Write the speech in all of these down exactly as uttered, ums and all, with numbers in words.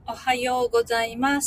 おはようございます。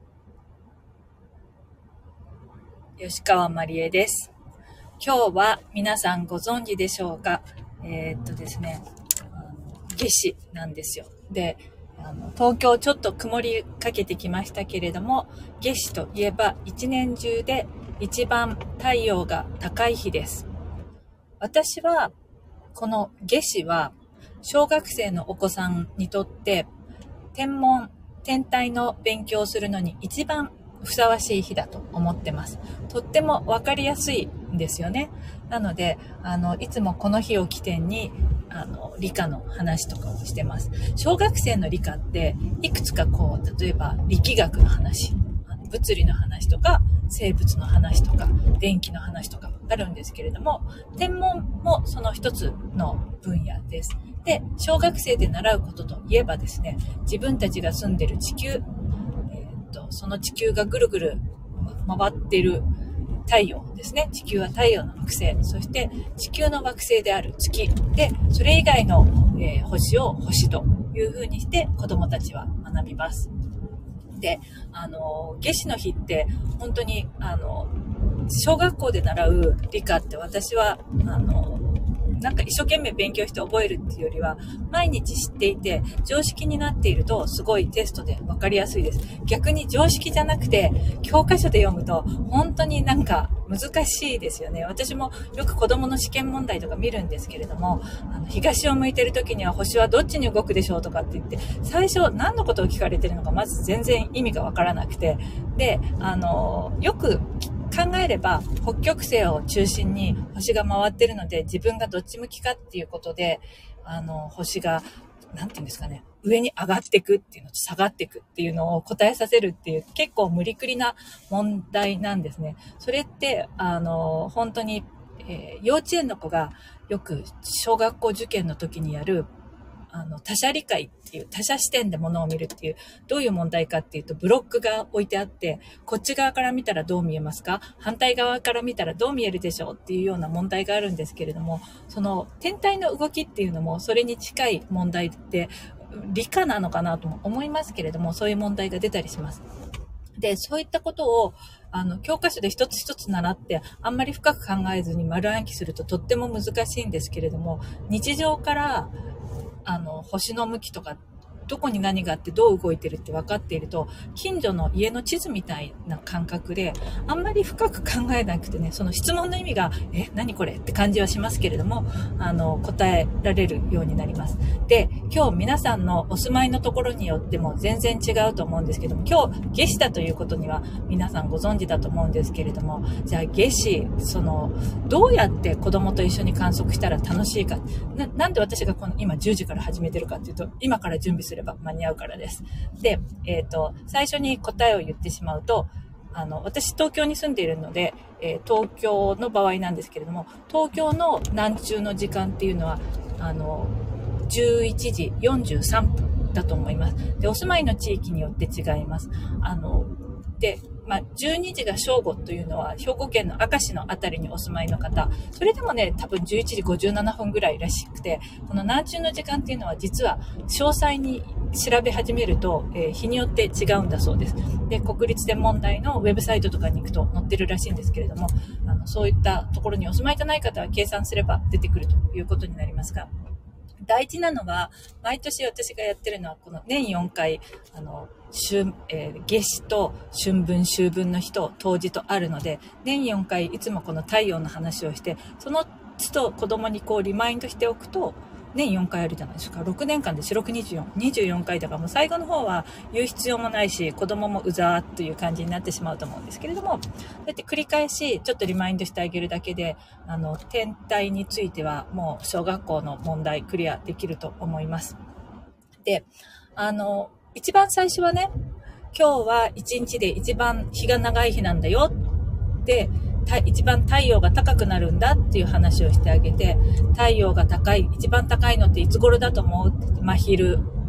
吉川まりえです。今日は皆さんご存知でしょうか。えー、っとですね、夏至なんですよ。で、あの東京ちょっと曇りかけてきましたけれども、夏至といえば一年中で一番太陽が高い日です。私はこの夏至は小学生のお子さんにとって天文、天体の勉強をするのに一番ふさわしい日だと思ってます。とってもわかりやすいんですよね。なので、あの、いつもこの日を起点に、あの、理科の話とかをしてます。小学生の理科って、いくつかこう、例えば力学の話、物理の話とか、生物の話とか、電気の話とかあるんですけれども、天文もその一つの分野です。で、小学生で習うことといえばですね、自分たちが住んでる地球、えー、とその地球がぐるぐる回っている太陽ですね。地球は太陽の惑星、そして地球の惑星である月で、それ以外の、えー、星を星という風にして子どもたちは学びます。で、あの夏至の日って本当にあの小学校で習う理科って私はあのなんか一生懸命勉強して覚えるっていうよりは毎日知っていて常識になっているとすごいテストで分かりやすいです。逆に常識じゃなくて教科書で読むと本当になんか難しいですよね。私もよく子供の試験問題とか見るんですけれども、あの東を向いてる時には星はどっちに動くでしょうとかって言って最初何のことを聞かれてるのかまず全然意味が分からなくて、で、あのよく考えれば北極星を中心に星が回ってるので自分がどっち向きかっていうことであの星がなんていうんですかね、上に上がっていくっていうのと下がっていくっていうのを答えさせるっていう結構無理くりな問題なんですね。それってあの本当に、えー、幼稚園の子がよく小学校受験の時にやるあの他者理解っていう他者視点で物を見るっていうどういう問題かっていうとブロックが置いてあってこっち側から見たらどう見えますか、反対側から見たらどう見えるでしょうっていうような問題があるんですけれども、その天体の動きっていうのもそれに近い問題で理科なのかなとも思いますけれども、そういう問題が出たりします。で、そういったことをあの教科書で一つ一つ習ってあんまり深く考えずに丸暗記するととっても難しいんですけれども、日常からあの星の向きとかどこに何があってどう動いてるって分かっていると近所の家の地図みたいな感覚であんまり深く考えなくてね、その質問の意味がえ何これって感じはしますけれども、あの答えられるようになります。で、今日皆さんのお住まいのところによっても全然違うと思うんですけども、今日夏至だということには皆さんご存知だと思うんですけれども、じゃあ夏至そのどうやって子供と一緒に観測したら楽しいか な, なんで私がこの今じゅうじから始めてるかっていうと今から準備する間に合うからです。で、えっと、最初に答えを言ってしまうと、あの、私東京に住んでいるので、えー、東京の場合なんですけれども、東京の南中の時間っていうのは、あの、じゅういちじよんじゅうさんぷんだと思います。で、お住まいの地域によって違います。あの、で、まあ、じゅうにじが正午というのは兵庫県の明石のあたりにお住まいの方、それでもね多分じゅういちじごじゅうななふんぐらいらしくて、この南中の時間っていうのは実は詳細に調べ始めると、えー、日によって違うんだそうです。で、国立天文台のウェブサイトとかに行くと載ってるらしいんですけれども、あのそういったところにお住まいじゃない方は計算すれば出てくるということになりますが、大事なのは毎年私がやってるのはこの年よんかいあの春、えー、夏至と春分秋分の日と冬至とあるので、年よんかいいつもこの太陽の話をしてその都度子供にこうリマインドしておくと年よんかいあるじゃないですか。ろくねんかんで四六にじゅうよん、にじゅうよんかいだからもう最後の方は言う必要もないし子供もうざーっという感じになってしまうと思うんですけれども、そうやって繰り返しちょっとリマインドしてあげるだけであの天体についてはもう小学校の問題クリアできると思います。で、あの一番最初はね、今日は一日で一番日が長い日なんだよって一番太陽が高くなるんだっていう話をしてあげて、太陽が高い一番高いのっていつ頃だと思う？真昼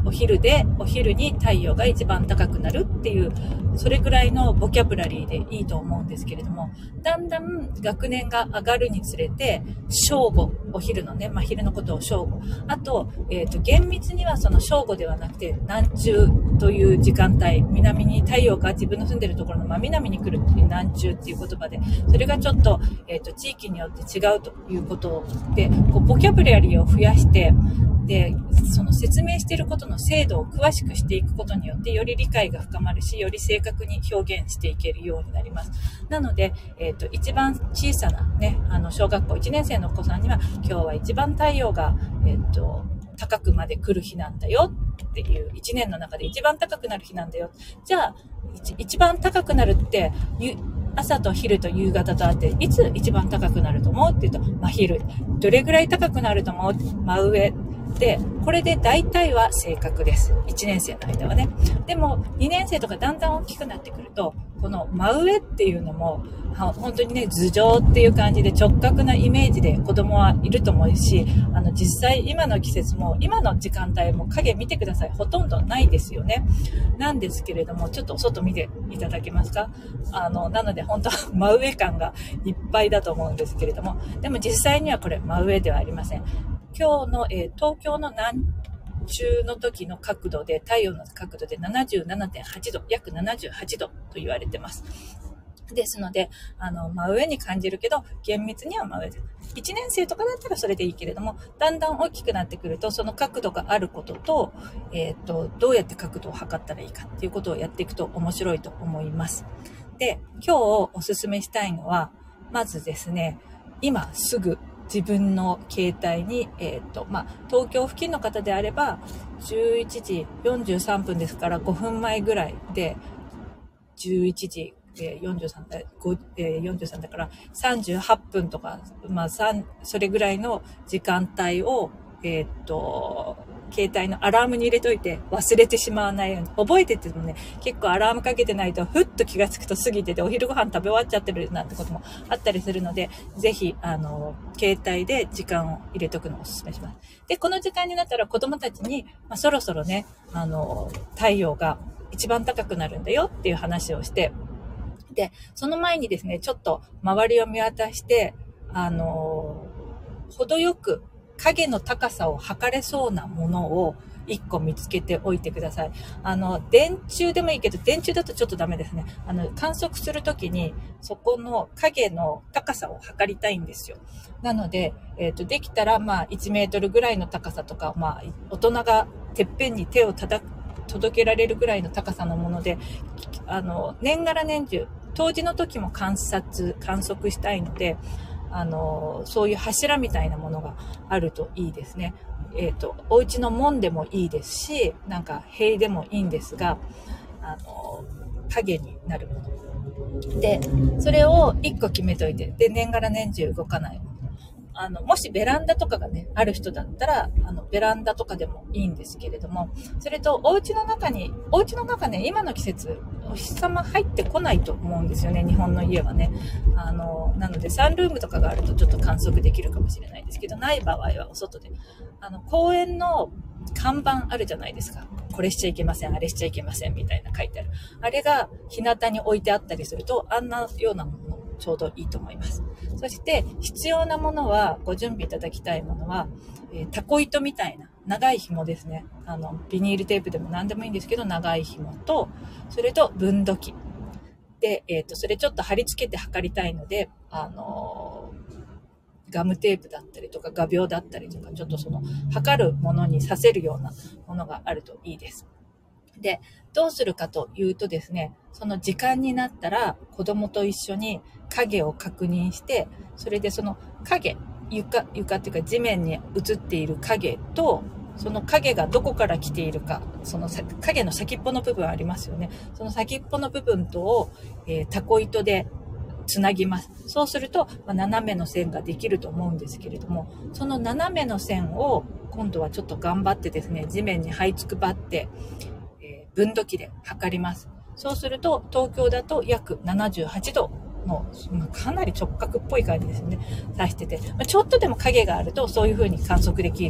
お昼で、お昼に太陽が一番高くなるっていう、それぐらいのボキャブラリーでいいと思うんですけれども、だんだん学年が上がるにつれて、正午、お昼のね、まあ、昼のことを正午。あと、えっと、厳密にはその正午ではなくて、南中という時間帯、南に太陽が自分の住んでるところの真南に来るっていう南中っていう言葉で、それがちょっと、えっと、地域によって違うということで、こうボキャブラリーを増やして、で、その説明していることの精度を詳しくしていくことによって、より理解が深まるし、より正確に表現していけるようになります。なので、えっと、一番小さなね、あの、小学校いちねん生のお子さんには、今日は一番太陽が、えっと、高くまで来る日なんだよっていう、一年の中で一番高くなる日なんだよ。じゃあ、一, 一番高くなるって、朝と昼と夕方とあって、いつ一番高くなると思うって言うと、真昼。どれぐらい高くなると思う？真上。で、これで大体は正確です。いちねん生の間はね。でも、にねん生とかだんだん大きくなってくると、この真上っていうのも、本当にね、頭上っていう感じで直角なイメージで子供はいると思うし、あの、実際今の季節も、今の時間帯も影見てください。ほとんどないですよね。なんですけれども、ちょっと外見ていただけますか？あの、なので本当は真上感がいっぱいだと思うんですけれども、でも実際にはこれ真上ではありません。今日の、えー、東京の南中の時の角度で、太陽の角度で ななじゅうななてんはちど、約ななじゅうはちどと言われてます。ですので、あの、真上に感じるけど、厳密には真上です。いちねん生とかだったらそれでいいけれども、だんだん大きくなってくると、その角度があることと、えっと、どうやって角度を測ったらいいかっていうことをやっていくと面白いと思います。で、今日お勧めしたいのは、まずですね、今すぐ、自分の携帯に、えっと、まあ、東京付近の方であれば、じゅういちじよんじゅうさんぷんですからごふんまえぐらいで、じゅういちじよんじゅうさんだ、よんじゅうさんだからさんじゅうはっぷんとか、まあ、それぐらいの時間帯を、えっと、携帯のアラームに入れといて忘れてしまわないように。覚えててもね、結構アラームかけてないとふっと気がつくと過ぎててお昼ご飯食べ終わっちゃってるなんてこともあったりするので、ぜひ、あの、携帯で時間を入れとくのをお勧めします。で、この時間になったら子供たちに、まあ、そろそろね、あの、太陽が一番高くなるんだよっていう話をして、で、その前にですね、ちょっと周りを見渡して、あの、程よく影の高さを測れそうなものを一個見つけておいてください。あの、電柱でもいいけど、電柱だとちょっとダメですね。あの、観測するときに、そこの影の高さを測りたいんですよ。なので、えっと、できたら、まあ、いちメートルぐらいの高さとか、まあ、大人がてっぺんに手を叩く、届けられるぐらいの高さのもので、あの、年がら年中、冬至の時も観察、観測したいので、あの、そういう柱みたいなものがあるといいですね。えっと、お家の門でもいいですし、なんか塀でもいいんですが、あの、影になるもの。で、それを一個決めといて、で、年がら年中動かないもの。あの、もしベランダとかがね、ある人だったら、あの、ベランダとかでもいいんですけれども、それと、お家の中に、お家の中ね、今の季節、お日様入ってこないと思うんですよね、日本の家はね。あの、なので、サンルームとかがあるとちょっと観測できるかもしれないですけど、ない場合はお外で。あの、公園の看板あるじゃないですか。これしちゃいけません、あれしちゃいけません、みたいな書いてある。あれが、日向に置いてあったりすると、あんなようなもの、ちょうどいいと思います。そして必要なものは、ご準備いただきたいものは、えー、タコ糸みたいな長い紐ですね。あのビニールテープでも何でもいいんですけど、長い紐と、それと分度器で、えっとそれちょっと貼り付けて測りたいので、あのー、ガムテープだったりとか画鋲だったりとか、ちょっとその測るものにさせるようなものがあるといいです。で、どうするかというとですね、その時間になったら子供と一緒に影を確認して、それでその影、床、床っていうか地面に映っている影と、その影がどこから来ているか、その影の先っぽの部分ありますよね。その先っぽの部分とを、えー、タコ糸でつなぎます。そうすると、まあ、斜めの線ができると思うんですけれども、その斜めの線を今度はちょっと頑張ってですね、地面に這いつくばって、分度器で測ります。そうすると東京だと約ななじゅうはちどのかなり直角っぽい感じですよね。指してて、ちょっとでも影があるとそういう風に観測できる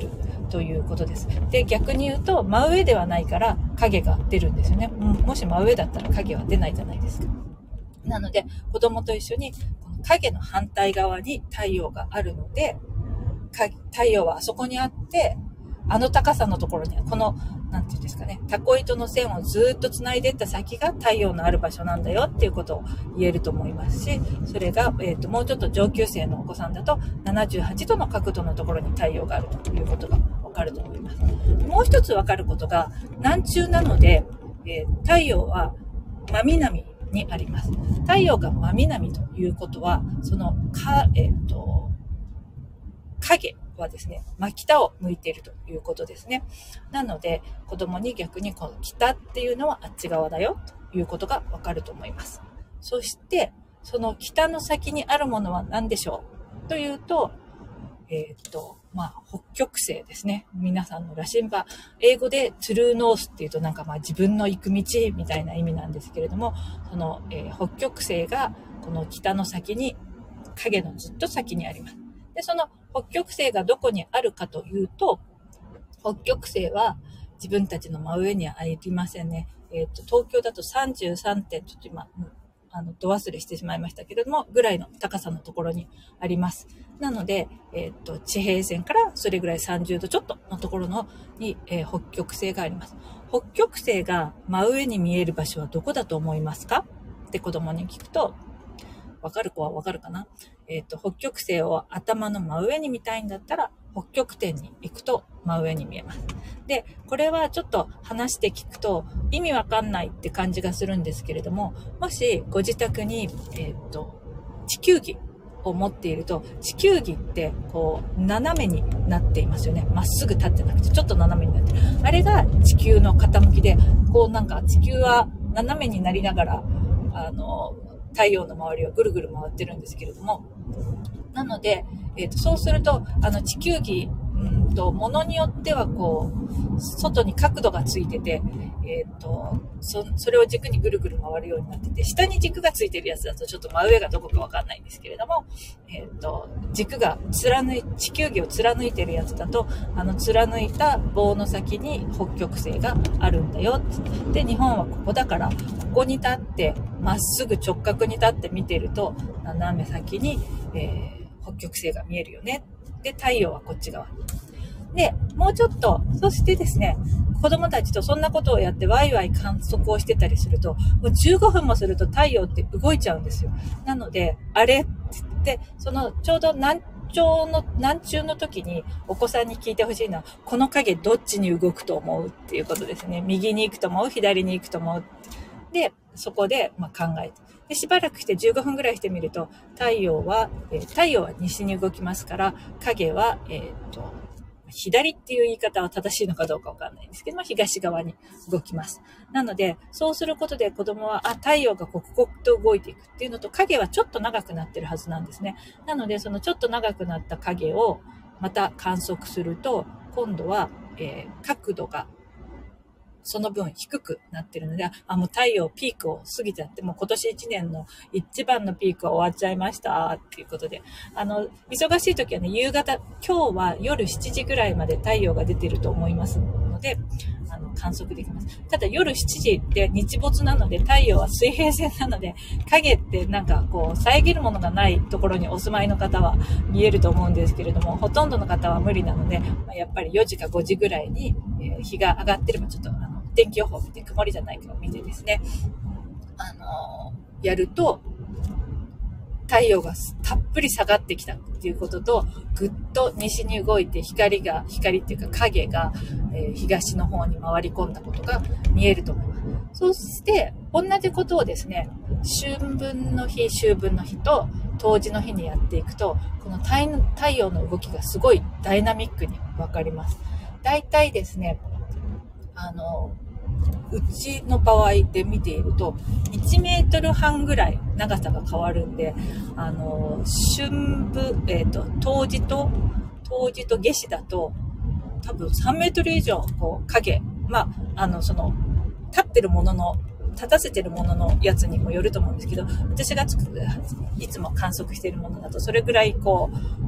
ということです。で、逆に言うと、真上ではないから影が出るんですよね。もし真上だったら影は出ないじゃないですか。なので、子供と一緒に、この影の反対側に太陽があるので、太陽はあそこにあって、あの高さのところには、この、なんていうんですかね、タコ糸の線をずっと繋いでいった先が太陽のある場所なんだよっていうことを言えると思いますし、それが、えっと、もうちょっと上級生のお子さんだと、ななじゅうはちどの角度のところに太陽があるということがわかると思います。もう一つわかることが、南中なので、えー、太陽は真南にあります。太陽が真南ということは、その、か、えっと、影はですね、真北を向いているということですね。なので、子供に逆にこの北っていうのはあっち側だよということがわかると思います。そして、その北の先にあるものは何でしょうというと、えっと、まあ、北極星ですね。皆さんの羅針盤、英語でトゥルーノースっていうとなんかまあ自分の行く道みたいな意味なんですけれども、その、えー、北極星がこの北の先に、影のずっと先にあります。で、その北極星がどこにあるかというと、北極星は自分たちの真上にはありませんね。えっと、東京だとさんじゅうさんてん、ちょっと今、あの、ど忘れしてしまいましたけれども、ぐらいの高さのところにあります。なので、えっと、地平線からそれぐらいさんじゅうどちょっとのところのに、えー、北極星があります。北極星が真上に見える場所はどこだと思いますかって子供に聞くと、わかる子はわかるかな？えっと、北極星を頭の真上に見たいんだったら、北極点に行くと真上に見えます。で、これはちょっと話して聞くと意味わかんないって感じがするんですけれども、もしご自宅に、えっと、地球儀を持っていると、地球儀ってこう斜めになっていますよね。まっすぐ立ってなくてちょっと斜めになってる。あれが地球の傾きで、こうなんか地球は斜めになりながら、あの、太陽の周りをぐるぐる回ってるんですけれども、なので、えーと、そうすると、あの地球儀、うんと、ものによってはこう、外に角度がついてて、えーと、そ、それを軸にぐるぐる回るようになってて、下に軸がついてるやつだとちょっと真上がどこかわかんないんですけれども、えーと、軸が貫い、地球儀を貫いてるやつだと、あの貫いた棒の先に北極星があるんだよって。で、日本はここだから、ここに立って、まっすぐ直角に立って見てると、斜め先に、えー北極星が見えるよね。で、太陽はこっち側。で、もうちょっと、そしてですね、子供たちとそんなことをやってワイワイ観測をしてたりすると、もうじゅうごふんもすると太陽って動いちゃうんですよ。なので、あれって言って、そのちょうど南朝の、南中の時にお子さんに聞いてほしいのは、この影どっちに動くと思うっていうことですね。右に行くと思う、左に行くと思う。で、そこで、まあ、考えて。で、しばらくしてじゅうごふんぐらいしてみると、太陽は、えー、太陽は西に動きますから、影は、えー、っと、左っていう言い方は正しいのかどうかわかんないんですけども、東側に動きます。なので、そうすることで子供は、あ、太陽が刻々と動いていくっていうのと、影はちょっと長くなってるはずなんですね。なので、そのちょっと長くなった影をまた観測すると、今度は、えー、角度がその分低くなってるので、あ、もう太陽ピークを過ぎちゃって、もう今年いちねんの一番のピークは終わっちゃいましたっていうことで、あの、忙しい時はね、夕方、今日は夜しちじぐらいまで太陽が出てると思いますので、あの、観測できます。ただ夜しちじって日没なので、太陽は水平線なので、影ってなんかこう、遮るものがないところにお住まいの方は見えると思うんですけれども、ほとんどの方は無理なので、やっぱりよじかごじぐらいに、えー、日が上がってればちょっと、天気予報を見て、曇りじゃないかを見てですね、あのー、やると、太陽がたっぷり下がってきたっていうことと、ぐっと西に動いて光が、光っていうか影が、えー、東の方に回り込んだことが見えると思います。そして、同じことをですね、春分の日、秋分の日と、冬至の日にやっていくと、この 太, 太陽の動きがすごいダイナミックにわかります。だいたいですね、あの、うちの場合で見ていると、いちメートルはんぐらい長さが変わるんで、あの、春分、えっと、冬至と、冬至と夏至だと、多分さんメートル以上、こう、影、まあ、あの、その、立ってるものの、立たせてるもののやつにもよると思うんですけど、私がつくいつも観測しているものだと、それぐらいこう、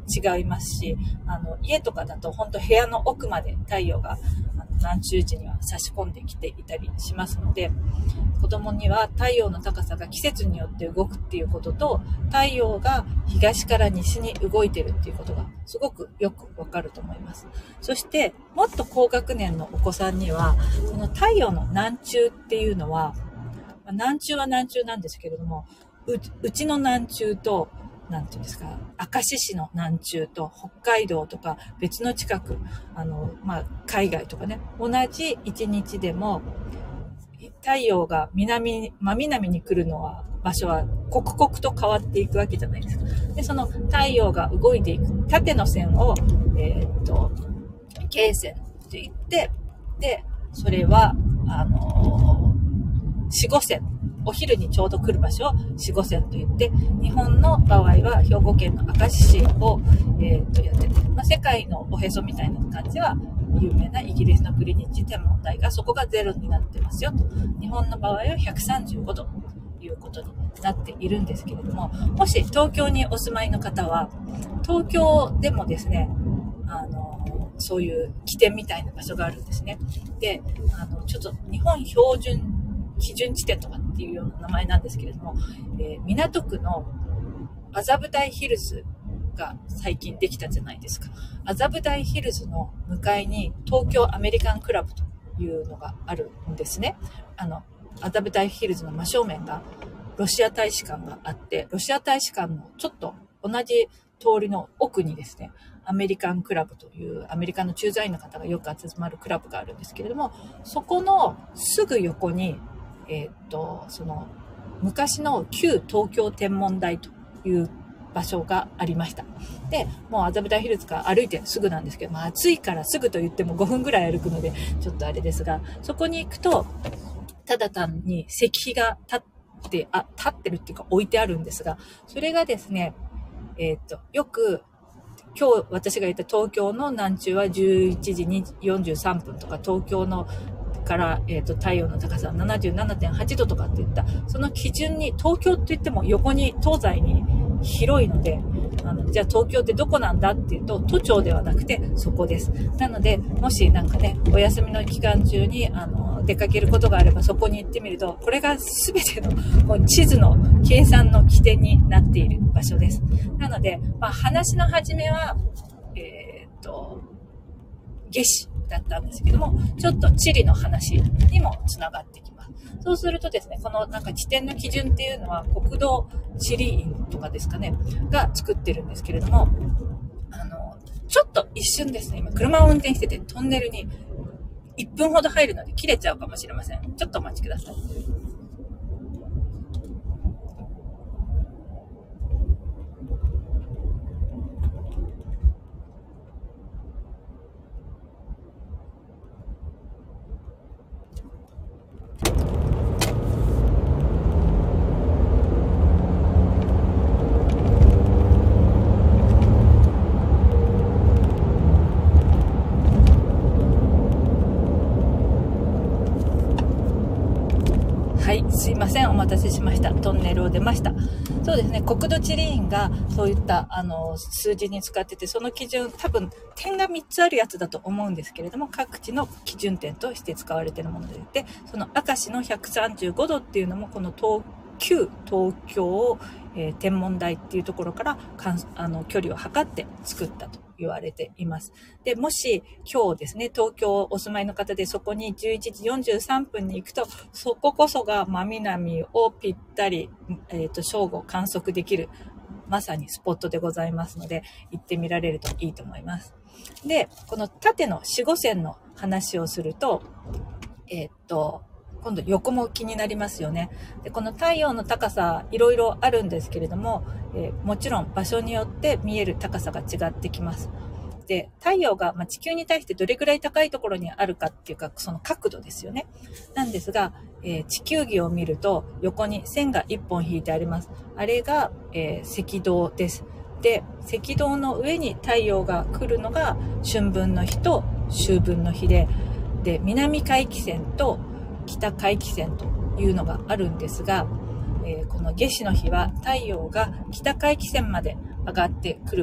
違いますし、あの、家とかだと本当部屋の奥まで太陽が南中時には差し込んできていたりしますので、子供には太陽の高さが季節によって動くっていうことと、太陽が東から西に動いてるっていうことがすごくよくわかると思います。そして、もっと高学年のお子さんには、その太陽の南中っていうのは、南中は南中なんですけれども、う, うちの南中と、なんていうんですか、明石市の南中と北海道とか別の近く、あの、まあ、海外とかね、同じ一日でも、太陽が南、真南に来るのは、場所は刻々と変わっていくわけじゃないですか。で、その太陽が動いていく縦の線を、えー、っと、経線と言って、で、それは、あのー、四五線。お昼にちょうど来る場所を四五線と言って、日本の場合は兵庫県の明石市を、えー、とやってて、まあ、世界のおへそみたいな感じは有名なイギリスのグリニッジ天文台がそこがゼロになってますよと。日本の場合はひゃくさんじゅうごどということになっているんですけれども、もし東京にお住まいの方は、東京でもですね、あのそういう起点みたいな場所があるんですね。で、あのちょっと日本標準基準地点とかっていうような名前なんですけれども、えー、港区の麻布台ヒルズが最近できたじゃないですか。麻布台ヒルズの向かいに東京アメリカンクラブというのがあるんですね。あの麻布台ヒルズの真正面がロシア大使館があって、ロシア大使館のちょっと同じ通りの奥にですね、アメリカンクラブというアメリカの駐在員の方がよく集まるクラブがあるんですけれども、そこのすぐ横にえー、っと、その、昔の旧東京天文台という場所がありました。で、もう麻布台ヒルズから歩いてすぐなんですけど、まあ暑いからすぐと言ってもごふんぐらい歩くので、ちょっとあれですが、そこに行くと、ただ単に石碑が立って、あ、立ってるっていうか置いてあるんですが、それがですね、えー、っと、よく、今日私が言った東京の南中はじゅういちじよんじゅうさんぷんとか、東京のから、えーと、太陽の高さ ななじゅうななてんはちどとかっていったその基準に、東京って言っても横に東西に広いので、あのじゃあ東京ってどこなんだっていうと、都庁ではなくてそこです。なので、もしなんかね、お休みの期間中にあの出かけることがあれば、そこに行ってみると、これが全てのこう地図の計算の起点になっている場所です。なので、まあ、話の始めはえっと夏至だったんですけども、ちょっと地理の話にもつながってきます。そうするとですね、このなんか地点の基準っていうのは国土地理院とかですかね、が作ってるんですけれども、あの、ちょっと一瞬ですね、今車を運転しててトンネルにいっぷんほど入るので切れちゃうかもしれません。ちょっとお待ちください。はい、すいません、お待たせしました。トンネルを出ました。そうですね、国土地理院がそういったあの数字に使ってて、その基準、多分点がみっつあるやつだと思うんですけれども、各地の基準点として使われているものでいて、その明石のひゃくさんじゅうごどっていうのも、この東旧東京、えー、天文台っていうところからかんあの距離を測って作ったと言われています。で、もし今日ですね、東京お住まいの方でそこにじゅういちじよんじゅうさんぷんに行くと、そここそが真南をぴったり、えっと、正午観測できる、まさにスポットでございますので、行ってみられるといいと思います。で、この縦の四五線の話をすると、えっと、今度横も気になりますよね。で、この太陽の高さいろいろあるんですけれども、えー、もちろん場所によって見える高さが違ってきます。で、太陽が、まあ、地球に対してどれくらい高いところにあるかっていうか、その角度ですよね。なんですが、えー、地球儀を見ると横に線が一本引いてあります。あれが、えー、赤道です。で、赤道の上に太陽が来るのが春分の日と秋分の日で、で、南回帰線と北回帰線というのがあるんですが、えー、この夏至の日は太陽が北回帰線まで上がってくると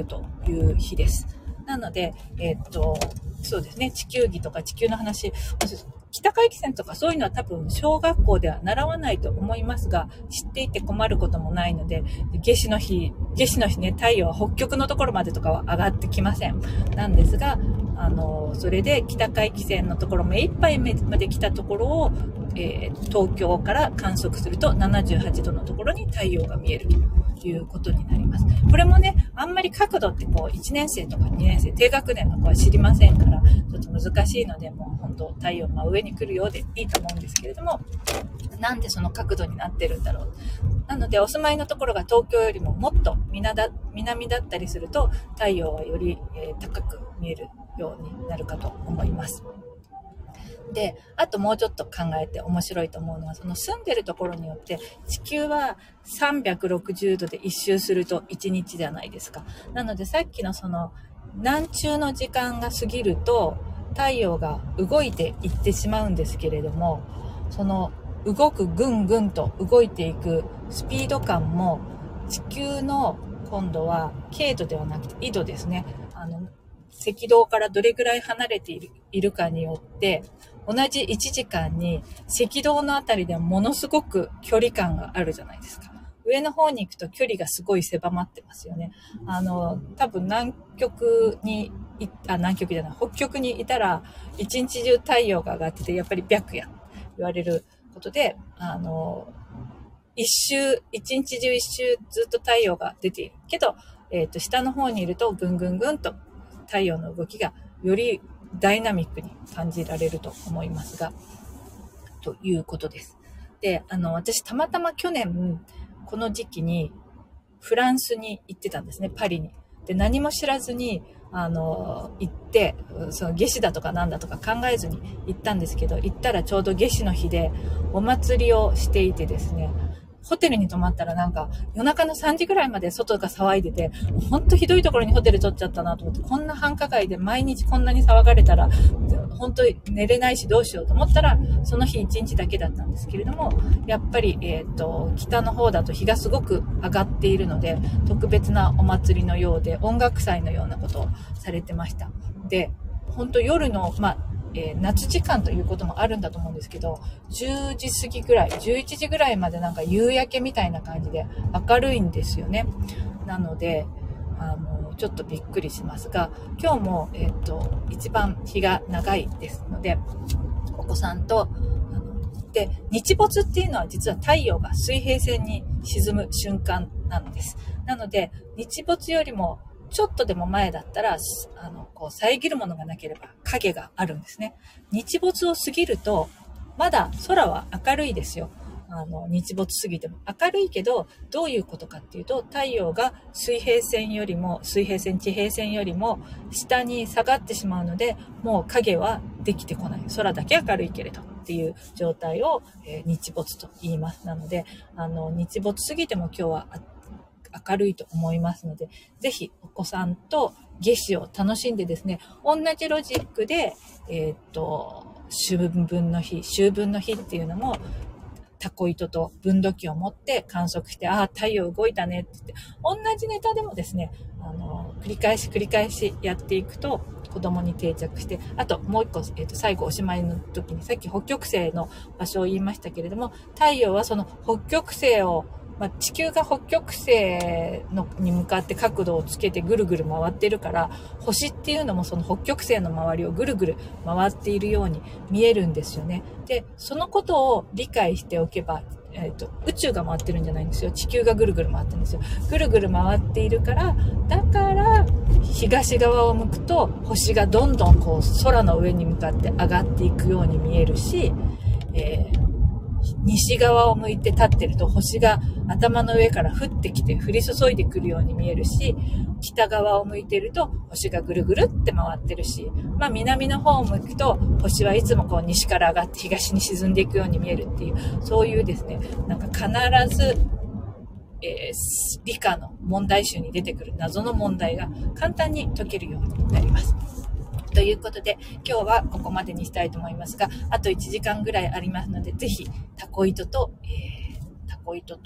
いう日です。なので、えー、っと、そうですね、地球儀とか地球の話、北回帰線とかそういうのは多分小学校では習わないと思いますが、知っていて困ることもないので、夏至の日、夏至の日ね、太陽は北極のところまでとかは上がってきません。なんですが、あの、それで北回帰線のところ目いっぱいまで来たところを、えー、東京から観測するとななじゅうはちどのところに太陽が見えるということになります。これもね、あんまり角度ってこういちねん生とかにねん生、低学年の子は知りませんから、ちょっと難しいので、もう本当太陽真上に来るようでいいと思うんですけれども、なんでその角度になってるんだろう。なのでお住まいのところが東京よりももっと南だったりすると、太陽はより、えー、高く見えるようになるかと思います。で、あともうちょっと考えて面白いと思うのは、その住んでるところによって地球はさんびゃくろくじゅうどで一周するといちにちじゃないですか。なのでさっきのその南中の時間が過ぎると太陽が動いていってしまうんですけれども、その動くぐんぐんと動いていくスピード感も地球の今度は経度ではなくて緯度ですね。あの赤道からどれぐらい離れている、いるかによって同じいちじかんに赤道のあたりでものすごく距離感があるじゃないですか。上の方に行くと距離がすごい狭まってますよね。あの、多分南極に、あ、南極じゃない、北極にいたら一日中太陽が上がってて、やっぱり白夜言われることで、あの、一周、一日中一周ずっと太陽が出ているけど、えっと、下の方にいるとぐんぐんぐんと太陽の動きがよりダイナミックに感じられると思いますが、ということです。で、あの、私たまたま去年、この時期にフランスに行ってたんですね、パリに。で、何も知らずに、あの、行って、その夏至だとかなんだとか考えずに行ったんですけど、行ったらちょうど夏至の日でお祭りをしていてですね、ホテルに泊まったらなんか夜中のさんじぐらいまで外が騒いでて、ほんとひどいところにホテル取っちゃったなと思って、こんな繁華街で毎日こんなに騒がれたら本当に寝れないしどうしようと思ったら、その日一日だけだったんですけれども、やっぱり、えっと、北の方だと日がすごく上がっているので、特別なお祭りのようで音楽祭のようなことをされてました。で、本当夜の、まあえー、夏時間ということもあるんだと思うんですけど、じゅうじ過ぎぐらい、じゅういちじぐらいまでなんか夕焼けみたいな感じで明るいんですよね。なので、あの、ちょっとびっくりしますが、今日も、えっと、一番日が長いですので、お子さんと、あので、日没っていうのは実は太陽が水平線に沈む瞬間なんです。なので、日没よりもちょっとでも前だったら、あの、こう、遮るものがなければ影があるんですね。日没を過ぎると、まだ空は明るいですよ。あの、日没過ぎても。明るいけど、どういうことかっていうと、太陽が水平線よりも、水平線、地平線よりも下に下がってしまうので、もう影はできてこない。空だけ明るいけれどっていう状態を、えー、日没と言います。なので、あの、日没過ぎても今日は明るいと思いますので、ぜひお子さんと夏至を楽しんでですね、同じロジックで、えー、っと、秋分の日、秋分の日っていうのも、タコ糸と分度器を持って観測して、ああ、太陽動いたねって言って、同じネタでもですね、あの、繰り返し繰り返しやっていくと、子供に定着して、あともう一個、えっと、最後おしまいの時に、さっき北極星の場所を言いましたけれども、太陽はその北極星をまあ、地球が北極星のに向かって角度をつけてぐるぐる回ってるから、星っていうのもその北極星の周りをぐるぐる回っているように見えるんですよね。で、そのことを理解しておけば、えっと、宇宙が回ってるんじゃないんですよ。地球がぐるぐる回ってるんですよ。ぐるぐる回っているから、だから東側を向くと星がどんどんこう空の上に向かって上がっていくように見えるし、えー西側を向いて立ってると星が頭の上から降ってきて降り注いでくるように見えるし、北側を向いてると星がぐるぐるって回ってるし、まあ南の方を向くと星はいつもこう西から上がって東に沈んでいくように見えるっていう、そういうですね、なんか必ず、えー、理科の問題集に出てくる謎の問題が簡単に解けるようになります。ということで、今日はここまでにしたいと思いますが、あといちじかんぐらいありますので、ぜひタコ糸と、えー、タコ糸と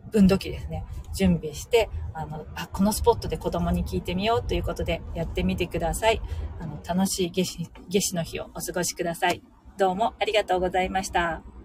分度器ですね、準備して、あの、あ、このスポットで子供に聞いてみようということでやってみてください。あの、楽しい夏至、夏至の日をお過ごしください。どうもありがとうございました。